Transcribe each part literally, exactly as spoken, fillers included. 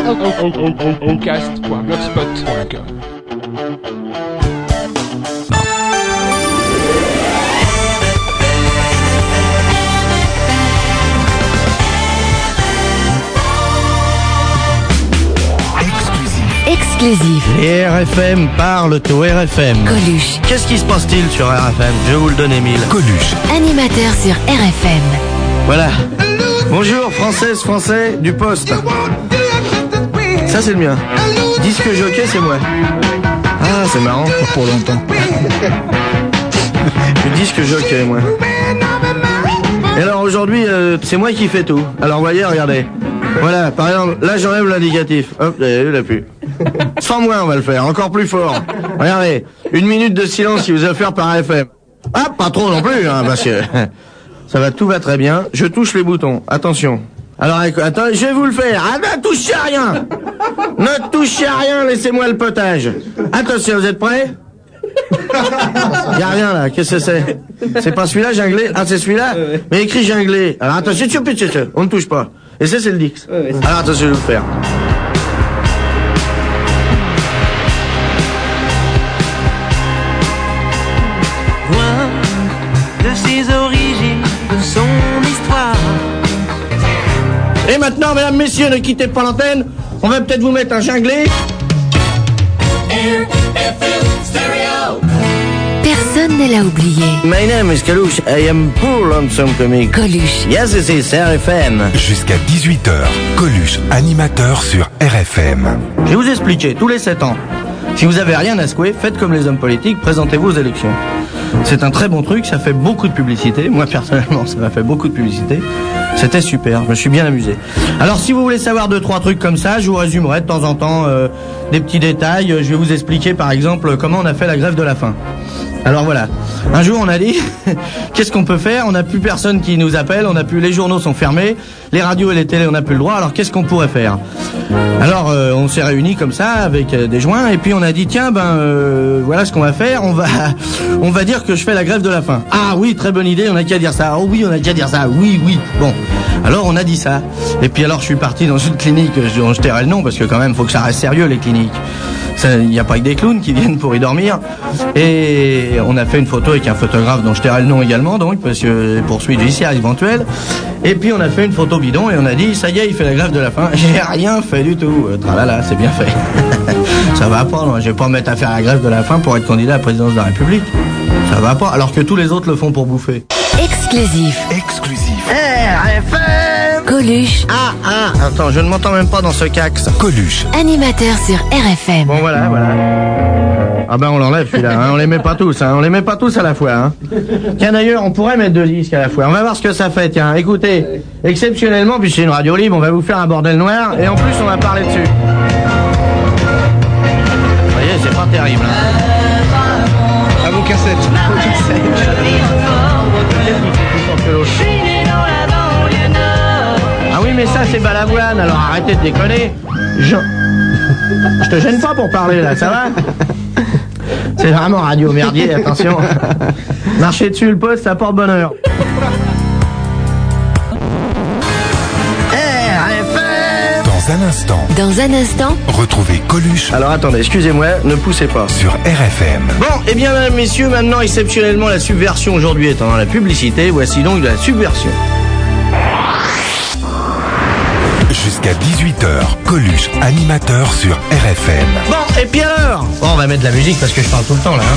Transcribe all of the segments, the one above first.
Oncast point blogspot point com. Exclusif. Les R F M parlent au R F M. Coluche. Qu'est-ce qui se passe-t-il sur R F M? Je vais vous le donner mille. Coluche. Animateur sur R F M. Voilà. Bonjour, Française, Français, du poste. Ça, c'est le mien. Disque jockey, c'est moi. Ah, c'est marrant. Pas pour longtemps. Le disque jockey, moi. Et alors, aujourd'hui, euh, c'est moi qui fais tout. Alors, voyez, regardez. Voilà, par exemple, là, j'enlève l'indicatif. Hop, vous avez vu, il a plus. Sans moi, on va le faire, encore plus fort. Regardez, une minute de silence qui vous a offert par R F M. Ah, pas trop non plus, hein, parce que ça va, tout va très bien. Je touche les boutons, attention. Alors, attends, je vais vous le faire. Ah, ne touchez à rien. Ne touchez à rien, laissez-moi le potage. Attention, vous êtes prêts? Y a rien là, qu'est-ce que c'est? C'est pas celui-là, junglé? Ah, c'est celui-là? Mais écrit junglé. Alors, attention, on ne touche pas. Et ça, c'est le Dix. Alors, attention, je vais vous le faire. Et maintenant, mesdames, messieurs, ne quittez pas l'antenne. On va peut-être vous mettre un junglé. Personne ne l'a oublié. My name is Coluche. I am poor lonesome comic. Coluche. Yes, this is R F M. Jusqu'à dix-huit heures, Coluche, animateur sur R F M. Je vais vous expliquer, tous les sept ans. Si vous avez rien à secouer, faites comme les hommes politiques, présentez-vous aux élections. C'est un très bon truc, ça fait beaucoup de publicité. Moi, personnellement, ça m'a fait beaucoup de publicité. C'était super, je me suis bien amusé. Alors, si vous voulez savoir deux, trois trucs comme ça, je vous résumerai de temps en temps euh, des petits détails. Je vais vous expliquer, par exemple, comment on a fait la grève de la faim. Alors voilà, un jour on a dit, qu'est-ce qu'on peut faire? On n'a plus personne qui nous appelle, on a plus, les journaux sont fermés, les radios et les télés on n'a plus le droit, alors qu'est-ce qu'on pourrait faire? Alors euh, on s'est réunis comme ça avec euh, des joints et puis on a dit tiens ben euh, voilà ce qu'on va faire, on va on va dire que je fais la grève de la faim. Ah oui, très bonne idée, on a qu'à dire ça. Oh oui, on a qu'à dire ça. Oui oui. Bon. Alors on a dit ça. Et puis alors je suis parti dans une clinique, je, je tairai le nom parce que quand même faut que ça reste sérieux les cliniques. Il n'y a pas que des clowns qui viennent pour y dormir. Et on a fait une photo avec un photographe dont je tairai le nom également, donc, parce que poursuite judiciaire éventuelle. Et puis on a fait une photo bidon et on a dit, ça y est, il fait la grève de la faim. J'ai rien fait du tout. Euh, tralala, c'est bien fait. Ça va pas, non, je vais pas me mettre à faire la grève de la faim pour être candidat à la présidence de la République. Ça va pas, alors que tous les autres le font pour bouffer. Exclusif. Exclusif. R F M. Coluche. Ah, ah, attends, je ne m'entends même pas dans ce cax. Coluche. Animateur sur R F M. Bon, voilà, voilà. Ah ben on l'enlève celui-là, hein. On les met pas tous, hein. On les met pas tous à la fois, hein. Tiens d'ailleurs, on pourrait mettre deux disques à la fois. On va voir ce que ça fait, tiens. Écoutez, exceptionnellement, puis c'est une radio libre, on va vous faire un bordel noir, et en plus on va parler dessus. Vous voyez, c'est pas terrible, hein. À vos cassettes. Ah oui, mais ça c'est Balavoine, alors arrêtez de déconner. Je... Je te gêne pas pour parler là, ça va? C'est vraiment radio merdier, attention. Marcher dessus le poste, ça porte bonheur. R F M. Dans un instant, Dans un instant, retrouvez Coluche Alors attendez, excusez-moi, ne poussez pas. sur R F M. Bon, eh bien mesdames, messieurs, maintenant exceptionnellement la subversion aujourd'hui étant dans la publicité, voici donc de la subversion. Jusqu'à dix-huit heures, Coluche, animateur sur R F M. Bon, et puis alors? Bon, on va mettre de la musique parce que je parle tout le temps là, hein.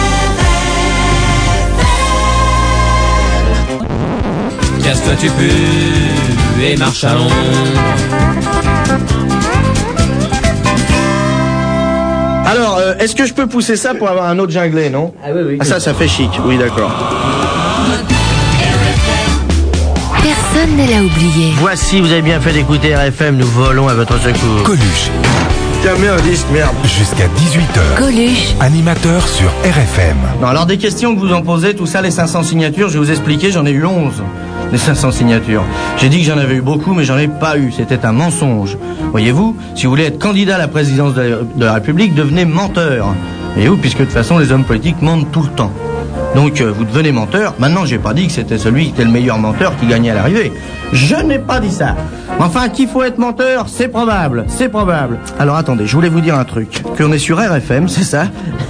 Casse-toi tu pues et marche à l'ombre. Alors, euh, est-ce que je peux pousser ça pour avoir un autre junglé, non? Ah oui, oui. Ah ça, ça fait chic, oui d'accord. personne ne l'a oublié. Voici, vous avez bien fait d'écouter R F M, nous volons à votre secours. Coluche, Tiens, mets un disque, merde. jusqu'à dix-huit heures. Coluche. Animateur sur R F M. Non, alors des questions que vous en posez, tout ça, les cinq cents signatures, je vais vous expliquer, j'en ai eu onze, les cinq cents signatures. J'ai dit que j'en avais eu beaucoup, mais j'en ai pas eu, c'était un mensonge. Voyez-vous, si vous voulez être candidat à la présidence de la, de la République, devenez menteur. Voyez-vous, puisque de toute façon, les hommes politiques mentent tout le temps. Donc euh, vous devenez menteur. Maintenant, j'ai pas dit que c'était celui qui était le meilleur menteur qui gagnait à l'arrivée. Je n'ai pas dit ça. Enfin, qu'il faut être menteur, c'est probable, c'est probable. Alors attendez, je voulais vous dire un truc. Qu'on est sur R F M, c'est ça?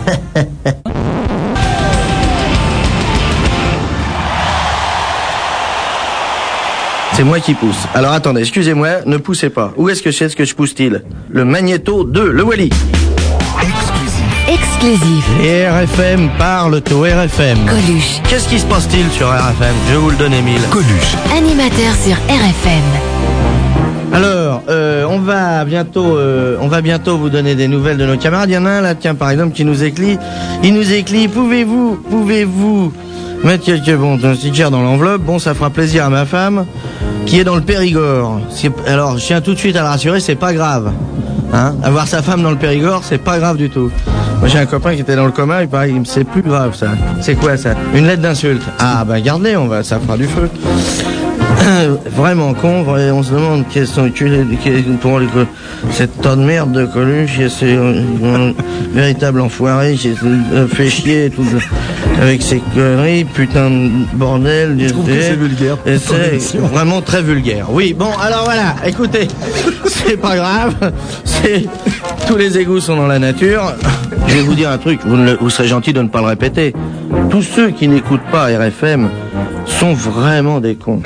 C'est moi qui pousse. Alors attendez, excusez-moi, ne poussez pas. Où est-ce que c'est ce que je pousse-t-il? Le Magnéto deux, le Wally. Exclusif. Et R F M parle au R F M. Coluche. Qu'est-ce qui se passe-t-il sur R F M? Je vais vous le donner mille. Coluche. Animateur sur R F M. Alors, euh, on va bientôt, euh, on va bientôt vous donner des nouvelles de nos camarades. Il y en a un là, tiens, par exemple, qui nous écrit. Il nous écrit. Pouvez-vous, pouvez-vous mettre quelques bons stickers dans l'enveloppe? Bon, ça fera plaisir à ma femme, qui est dans le Périgord. C'est, alors, je tiens tout de suite à le rassurer, c'est pas grave. Hein, avoir sa femme dans le Périgord, c'est pas grave du tout. Moi, j'ai un copain qui était dans le coma, il paraît que c'est plus grave, ça. C'est quoi, ça? Une lettre d'insulte. Ah, bah, garde-les, on va, ça fera du feu. Vraiment con, on se demande quels sont pour les, cette tas de merde de Coluche, c'est un véritable enfoiré qui fait chier tout, avec ses conneries, putain de bordel. Je trouve que c'est vulgaire. Et c'est vraiment très vulgaire. Oui, bon, alors voilà, écoutez, c'est pas grave, c'est tous les égouts sont dans la nature. Je vais vous dire un truc, vous, ne le, vous serez gentil de ne pas le répéter. Tous ceux qui n'écoutent pas R F M sont vraiment des cons.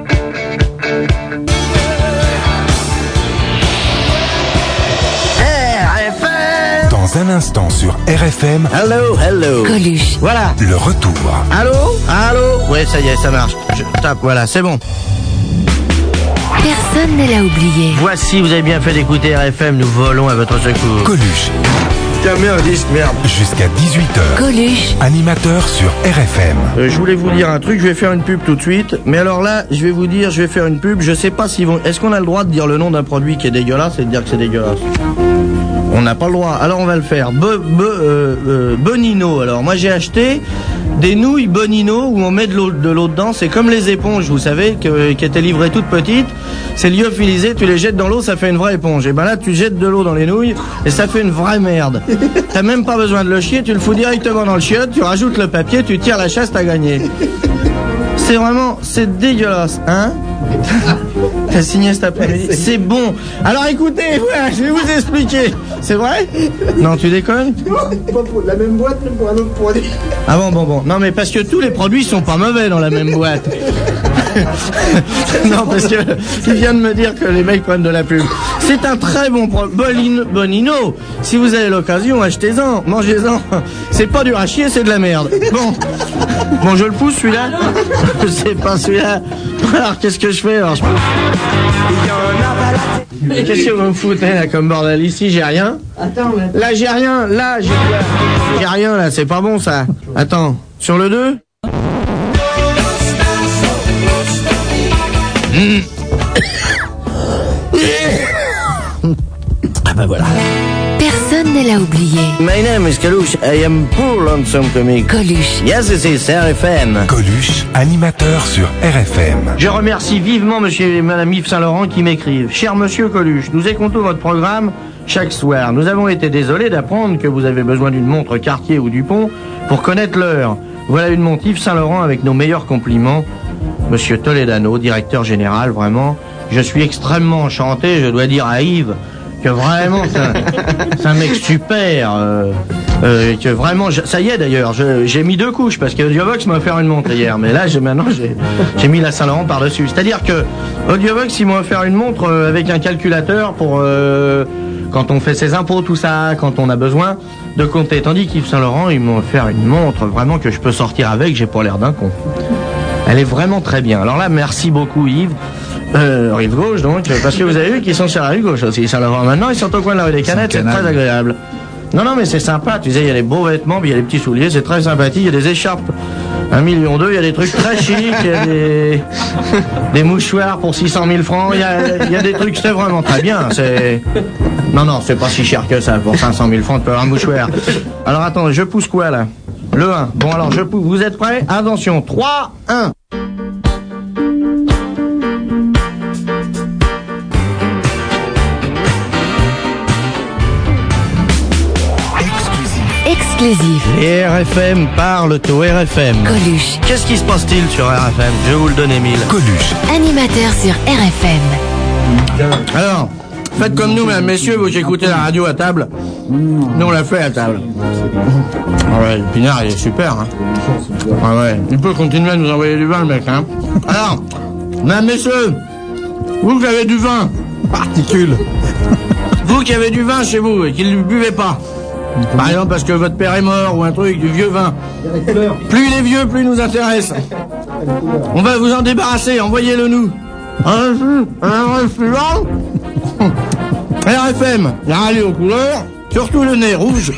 Dans un instant sur R F M. Hello, hello. Coluche. Voilà. Le retour. Allô, allô. Ouais, ça y est, ça marche. Je tape, voilà, c'est bon. Personne ne l'a oublié. Voici, vous avez bien fait d'écouter R F M, nous volons à votre secours. Coluche. Tiens, merde, disque, merde. Jusqu'à dix-huit heures. Coluche. Animateur sur R F M. Euh, je voulais vous dire un truc, je vais faire une pub tout de suite. Mais alors là, je vais vous dire, je vais faire une pub. Je sais pas s'ils vont. Est-ce qu'on a le droit de dire le nom d'un produit qui est dégueulasse et de dire que c'est dégueulasse? On n'a pas le droit. Alors on va le faire. Be, be, euh, euh, Bonino. Alors moi j'ai acheté des nouilles Bonino où on met de l'eau, de l'eau dedans. C'est comme les éponges, vous savez, que, qui étaient livrées toutes petites. C'est lyophilisé. Tu les jettes dans l'eau, ça fait une vraie éponge. Et ben là, tu jettes de l'eau dans les nouilles et ça fait une vraie merde. T'as même pas besoin de le chier. Tu le fous directement dans le chiotte. Tu rajoutes le papier. Tu tires la chasse. T'as gagné. C'est vraiment, c'est dégueulasse, hein? T'as signé cet après-midi. C'est bon. Alors écoutez, voilà, je vais vous expliquer. C'est vrai? Non, tu déconnes? Pas pour la même boîte, mais pour un autre produit. Ah bon, bon, bon. Non, mais parce que tous les produits sont pas mauvais dans la même boîte. Non, parce que il vient de me dire que les mecs prennent de la pub. C'est un très bon produit. Bonino, Bonino. Si vous avez l'occasion, achetez-en, mangez-en. C'est pas dur à chier, c'est de la merde. Bon. Bon, je le pousse celui-là. C'est pas celui-là. Alors, qu'est-ce que je fais? Alors, je pousse. Qu'est-ce que vous me foutez là comme bordel? Ici, j'ai rien. Attends, mais... Là, j'ai rien. Là, j'ai quoi? J'ai rien là. C'est pas bon ça. Attends. Sur le deux. Mmh. Ah bah voilà. Personne ne l'a oublié. My name is Coluche. I am poor lonesome comic. Coluche. Yes, this is R F M. Coluche, animateur sur R F M. Je remercie vivement monsieur et madame Yves Saint-Laurent qui m'écrivent. Cher monsieur Coluche, nous écoutons votre programme chaque soir. Nous avons été désolés d'apprendre que vous avez besoin d'une montre Cartier ou Dupont pour connaître l'heure. Voilà une montre Yves Saint-Laurent avec nos meilleurs compliments. Monsieur Toledano, directeur général, vraiment. Je suis extrêmement enchanté, je dois dire à Yves que vraiment c'est un, c'est un mec super. Euh, euh, que vraiment, je, ça y est d'ailleurs, je, j'ai mis deux couches parce que Audiovox m'a offert une montre hier, mais là j'ai maintenant j'ai, j'ai mis la Saint-Laurent par dessus. C'est-à-dire que Audiovox ils m'ont offert une montre euh, avec un calculateur pour euh, quand on fait ses impôts, tout ça, quand on a besoin de compter. Tandis qu'Yves Saint-Laurent ils m'ont offert une montre vraiment que je peux sortir avec, j'ai pas l'air d'un con. Elle est vraiment très bien. Alors là, merci beaucoup Yves. Euh, rive gauche donc, parce que vous avez vu qu'ils sont sur la rive gauche aussi, Saint-Laurent. Maintenant, ils sont au coin de la rue des Canettes, c'est très agréable. Non, non, mais c'est sympa, tu sais, il y a des beaux vêtements, puis il y a des petits souliers, c'est très sympathique, il y a des écharpes, un million deux, il y a des trucs très chics, il y a des, des mouchoirs pour six cent mille francs, il y a, il y a des trucs, c'est vraiment très bien, c'est... Non, non, c'est pas si cher que ça, pour cinq cent mille francs, tu peux avoir un mouchoir. Alors attends, je pousse quoi là? Le un. Bon alors, je pousse, vous êtes prêts? Attention, trois, un. Exclusif. Exclusif. Les R F M parlent au R F M. Coluche. Qu'est-ce qui se passe-t-il sur R F M? Je vais vous le donner mille. Coluche. Animateur sur R F M. Alors, faites comme nous, mesdames, messieurs, vous qui écoutez la radio à table. Nous, on l'a fait à table. Ah ouais, le pinard, il est super, hein. Ah ouais, il peut continuer à nous envoyer du vin, le mec, hein. Alors, mesdames, messieurs, vous qui avez du vin, particule. Vous qui avez du vin chez vous et qui ne le buvez pas. Par exemple, parce que votre père est mort ou un truc, du vieux vin. Plus il est vieux, plus il nous intéresse. On va vous en débarrasser, envoyez-le nous. Un jus, un suivant. R F M, la radio aux couleurs, surtout le nez rouge.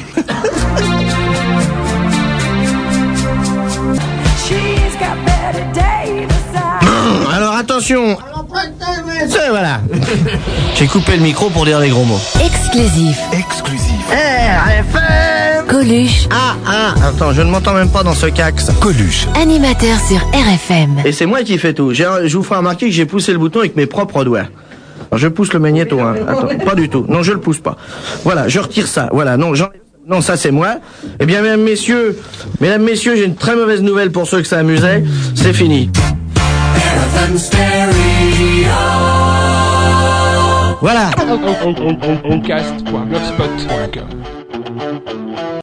Alors attention. C'est voilà. J'ai coupé le micro pour dire les gros mots. Exclusif. Exclusif. R F M. Coluche. Ah ah, attends, je ne m'entends même pas dans ce cax. Coluche. Animateur sur R F M. Et c'est moi qui fais tout. J'ai- Je vous ferai remarquer que j'ai poussé le bouton avec mes propres doigts. Alors, je pousse le magnéto, hein. Attends, pas du tout. Non, je le pousse pas. Voilà, je retire ça. Voilà, non, j'en... non, ça c'est moi. Eh bien, mesdames, messieurs, mesdames, messieurs, j'ai une très mauvaise nouvelle pour ceux que ça amusait. C'est fini. Voilà. Podcast point blogspot point com